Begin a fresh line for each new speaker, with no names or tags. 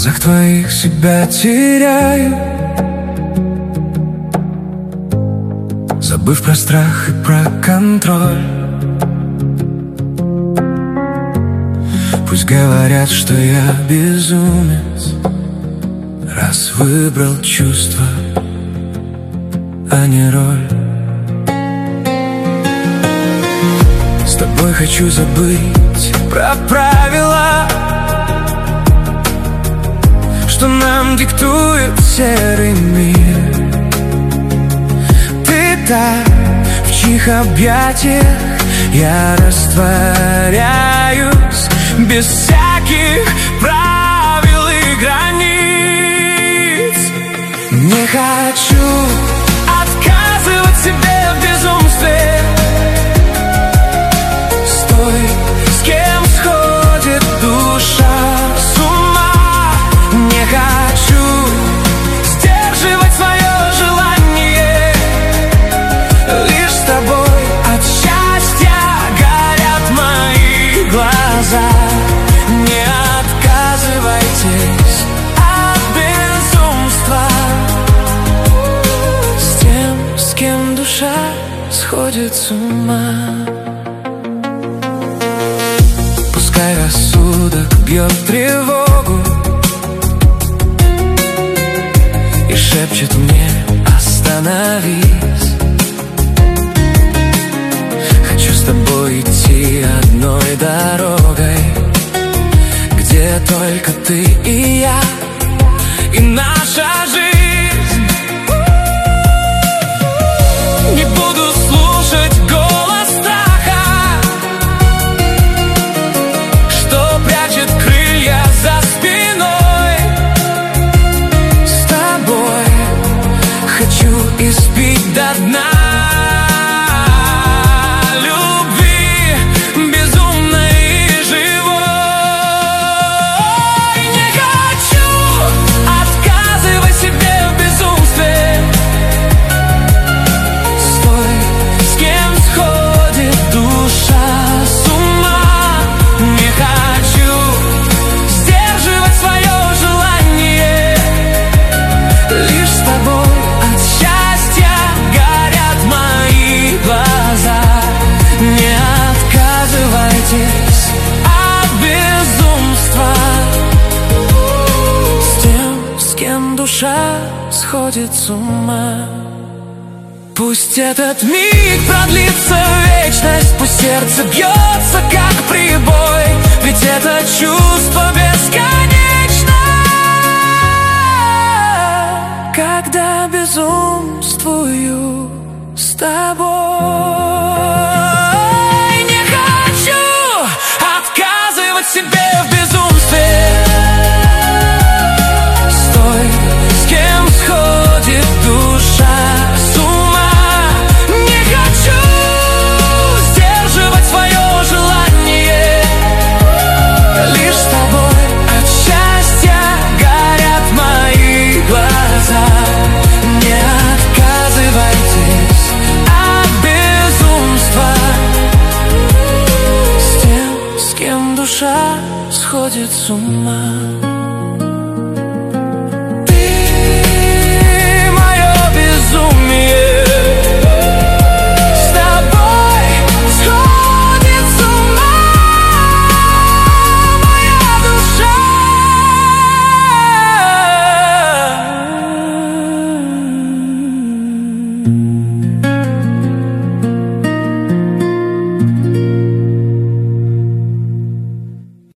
глазах твоих себя теряю, забыв про страх и про контроль. Пусть говорят, что я безумец, раз выбрал чувства, а не роль. С тобой хочу забыть про правила, что нам диктует серый мир. Ты та, в чьих объятиях я растворяюсь, без всяких правил и границ. Не хочу отказывать себе в безумстве с той, с кем сходит душа с ума. Не хочу сдерживать свое желание, лишь с тобой от счастья горят мои глаза. Не отказывайтесь от безумства с тем, с кем душа сходит с ума. Пускай рассудок бьет тревогу и шепчет мне: остановись. Хочу с тобой идти одной дорогой, где только ты и я, и наша жизнь. Не буду слушать голос страха, что прячет крылья за спиной. С тобой хочу испить до дна от безумства с тем, с кем душа сходит с ума. Пусть этот миг продлится вечность, пусть сердце бьется как прибой, ведь это чувство бесконечно, когда безумствую с тобой. Себе в безумстве с той, с кем сходит душа с ума. Не хочу сдерживать свое желание, лишь с тобой от счастья горят мои глаза. Не отказывайтесь от безумства с тем, с кем душа сходит с ума.